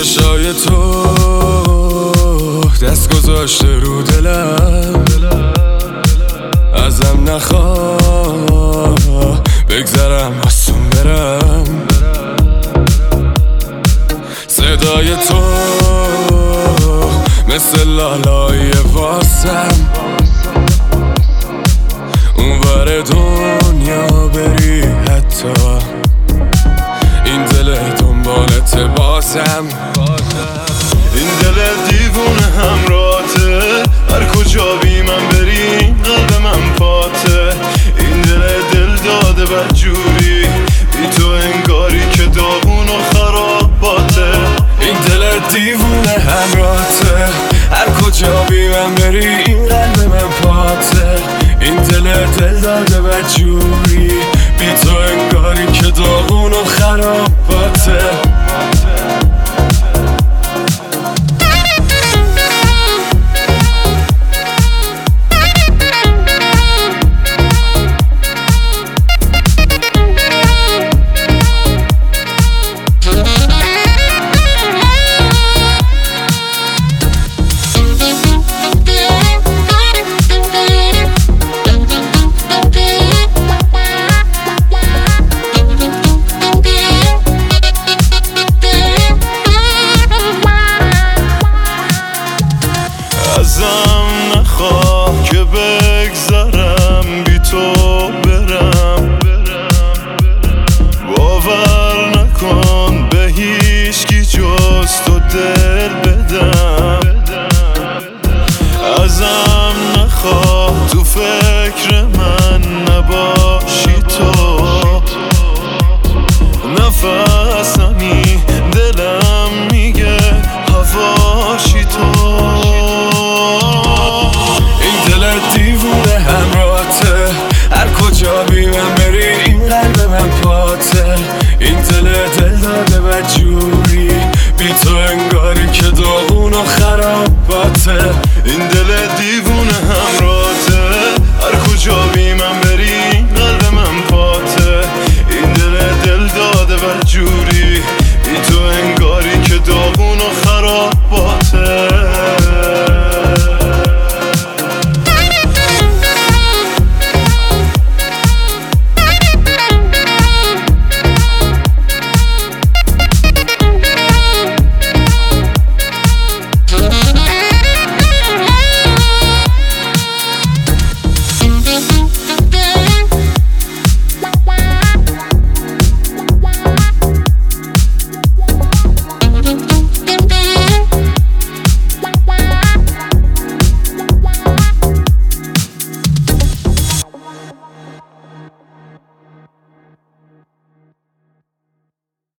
چشای تو دست گذاشته رو دلم، ازم نخواه بگذرم آسون برم. صدای تو مثل لالای واسم، اونور دنیا بری حتی این دل دنبالت بازم. این دل دیوونه همراته، هر کجا بی من بری قلب من پاته. این دل داده بدجوری، بی تو انگاری که داغون و خراباته. این دل دیوونه همراته، هر کجا بی من بری این قلب من پاته. این دل داده بدجوری، بی تو انگاری که داغون و خراباته. ازم نخواه که بگذرم بی تو برم، باور نکن به هیچکی جز تو دل بدم. ازم نخواه تو فکر من نباشی تو، نفسمی دلم میگه هواشی تو. دیوونه همراته، هر کجا بی من بری این قلب من پاته. این دل داده بدجوری، بی تو انگاری که داغون و خراباته. این دل دیوونه همراته، هر کجا بی من بری این قلب من پاته. این دل داده بدجوری، بی تو انگاری که داغون و خراباته.